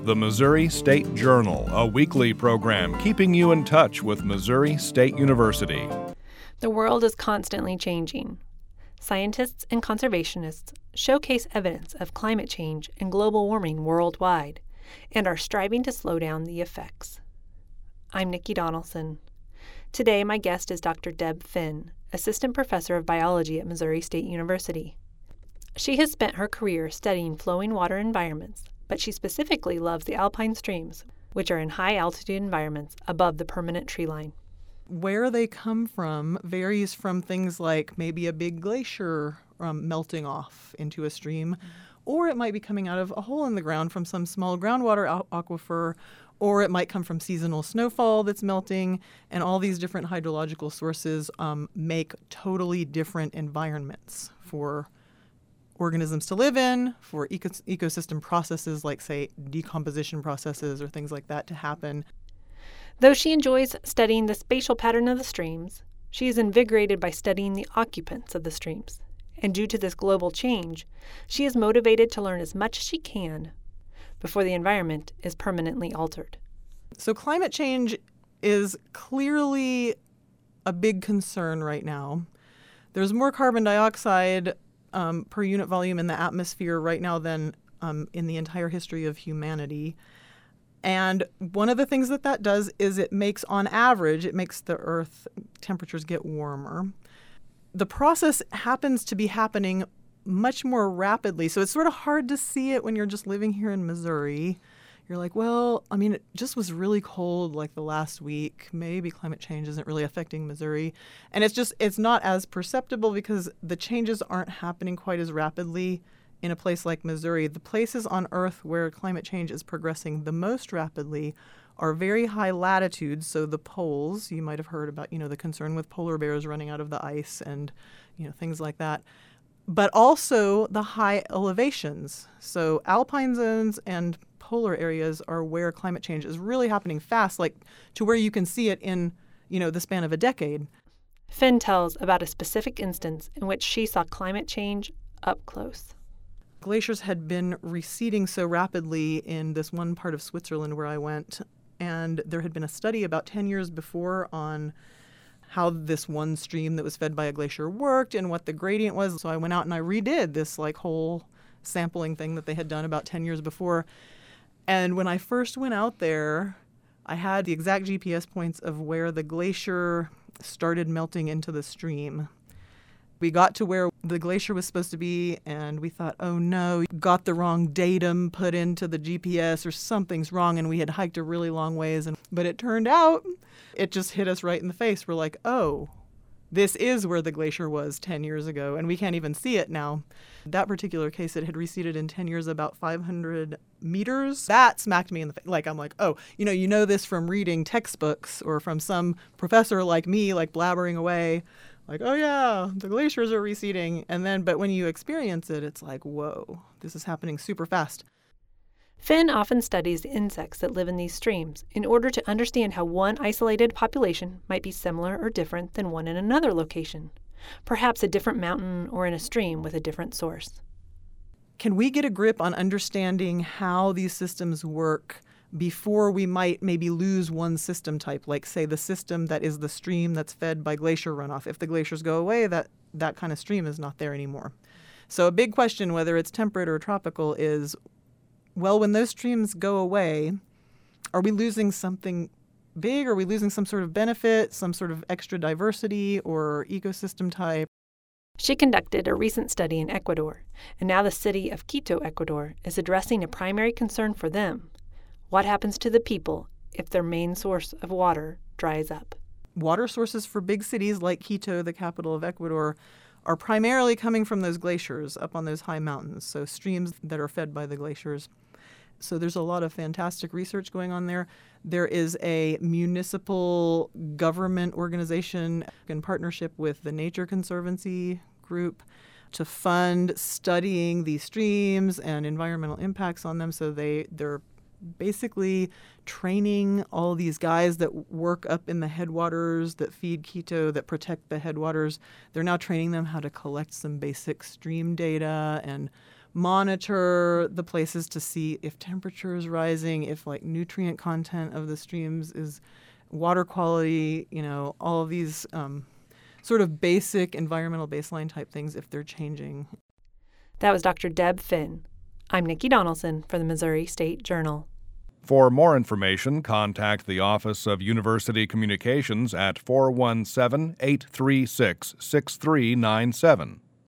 The Missouri State Journal, a weekly program keeping you in touch with Missouri State University. The world is constantly changing. Scientists and conservationists showcase evidence of climate change and global warming worldwide and are striving to slow down the effects. I'm Nikki Donaldson. Today, my guest is Dr. Deb Finn, Assistant Professor of Biology at Missouri State University. She has spent her career studying flowing water environments, but she specifically loves the alpine streams, which are in high-altitude environments above the permanent tree line. Where they come from varies from things like maybe a big glacier melting off into a stream, or it might be coming out of a hole in the ground from some small groundwater aquifer, or it might come from seasonal snowfall that's melting, and all these different hydrological sources make totally different environments for organisms to live in, for ecosystem processes like, say, decomposition processes or things like that to happen. Though she enjoys studying the spatial pattern of the streams, she is invigorated by studying the occupants of the streams. And due to this global change, she is motivated to learn as much as she can before the environment is permanently altered. So climate change is clearly a big concern right now. There's more carbon dioxide per unit volume in the atmosphere right now than in the entire history of humanity. And one of the things that does is it makes the Earth temperatures get warmer. The process happens to be happening much more rapidly. So it's sort of hard to see it when you're just living here in Missouri. You're like, well, I mean, it just was really cold like the last week. Maybe climate change isn't really affecting Missouri. And it's not as perceptible because the changes aren't happening quite as rapidly in a place like Missouri. The places on Earth where climate change is progressing the most rapidly are very high latitudes. So the poles, you might have heard about, the concern with polar bears running out of the ice and, things like that. But also the high elevations. So alpine zones and polar areas are where climate change is really happening fast, like to where you can see it in, the span of a decade. Finn tells about a specific instance in which she saw climate change up close. Glaciers had been receding so rapidly in this one part of Switzerland where I went, and there had been a study about 10 years before on how this one stream that was fed by a glacier worked and what the gradient was. So I went out and I redid this whole sampling thing that they had done about 10 years before. And when I first went out there, I had the exact GPS points of where the glacier started melting into the stream. We got to where the glacier was supposed to be, and we thought, oh no, got the wrong datum put into the GPS or something's wrong, and we had hiked a really long ways. But it turned out, it just hit us right in the face. We're like, oh, this is where the glacier was 10 years ago, and we can't even see it now. That particular case, it had receded in 10 years about 500 meters. That smacked me in the face. I'm like, oh, you know this from reading textbooks or from some professor like me, blabbering away. Like, oh yeah, the glaciers are receding. But when you experience it, it's like, whoa, this is happening super fast. Finn often studies the insects that live in these streams in order to understand how one isolated population might be similar or different than one in another location, perhaps a different mountain or in a stream with a different source. Can we get a grip on understanding how these systems work before we might maybe lose one system type, like, say, the system that is the stream that's fed by glacier runoff? If the glaciers go away, that kind of stream is not there anymore. So a big question, whether it's temperate or tropical, is, well, when those streams go away, are we losing something big? Are we losing some sort of benefit, some sort of extra diversity or ecosystem type? She conducted a recent study in Ecuador, and now the city of Quito, Ecuador, is addressing a primary concern for them. What happens to the people if their main source of water dries up? Water sources for big cities like Quito, the capital of Ecuador, are primarily coming from those glaciers up on those high mountains, so streams that are fed by the glaciers. So there's a lot of fantastic research going on there. There is a municipal government organization in partnership with the Nature Conservancy group to fund studying these streams and environmental impacts on them. So they're basically training all these guys that work up in the headwaters that feed Quito, that protect the headwaters. They're now training them how to collect some basic stream data and monitor the places to see if temperature is rising, if like nutrient content of the streams is water quality, all of these sort of basic environmental baseline type things if they're changing. That was Dr. Deb Finn. I'm Nikki Donaldson for the Missouri State Journal. For more information, contact the Office of University Communications at 417-836-6397.